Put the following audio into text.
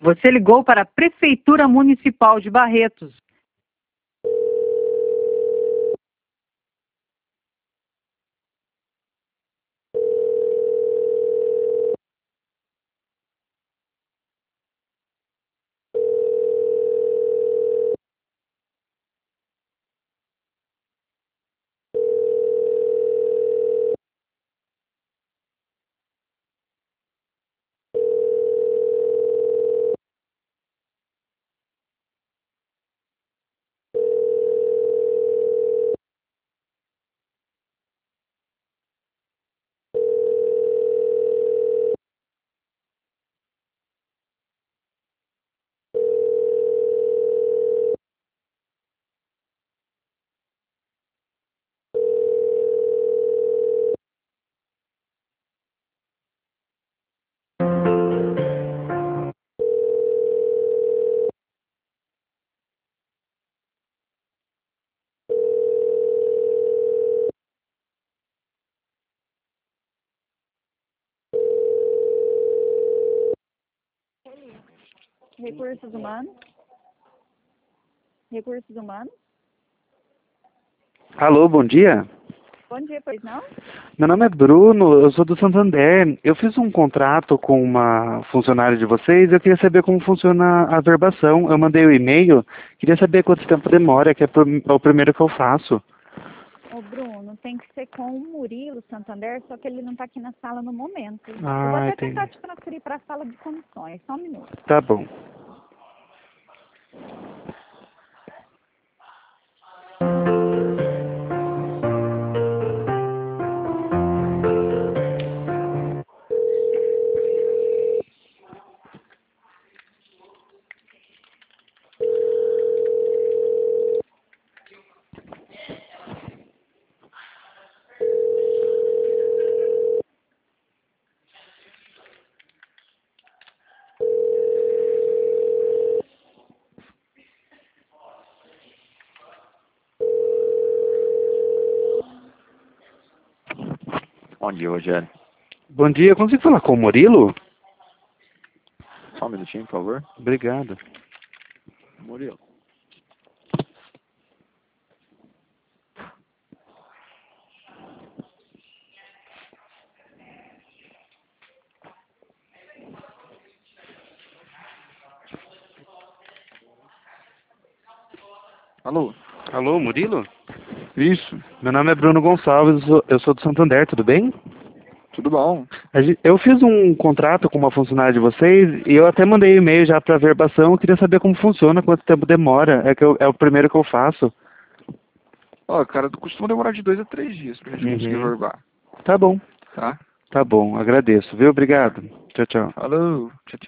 Você ligou para a Prefeitura Municipal de Barretos. Recursos humanos? Recursos humanos? Alô, bom dia. Bom dia, pois não? Meu nome é Bruno, eu sou do Santander. Eu fiz um contrato com uma funcionária de vocês e eu queria saber como funciona a verbação. Eu mandei o e-mail, queria saber quanto tempo demora, que é o primeiro que eu faço. Ô, Bruno, tem que ser com o Murilo Santander, só que ele não está aqui na sala no momento. Eu vou Ah, até entendi. tentar te transferir para a sala de comissões. Só um minuto. Tá bom. Bom dia, Rogério. Bom dia, eu consigo falar com o Murilo? Só um minutinho, por favor. Obrigado. Murilo. Alô? Alô, Murilo? Isso, Meu nome é Bruno Gonçalves, eu sou do Santander, tudo bem? tudo bom? Eu fiz um contrato com uma funcionária de vocês e eu até mandei e-mail já para verbação. Eu queria saber como funciona, quanto tempo demora. É o primeiro que eu faço. Ó, cara, costuma demorar de 2 a 3 dias pra gente conseguir Uhum. verbar, Tá bom, tá? tá bom. Agradeço, viu? Obrigado. Tchau, tchau. Falou, tchau, tchau.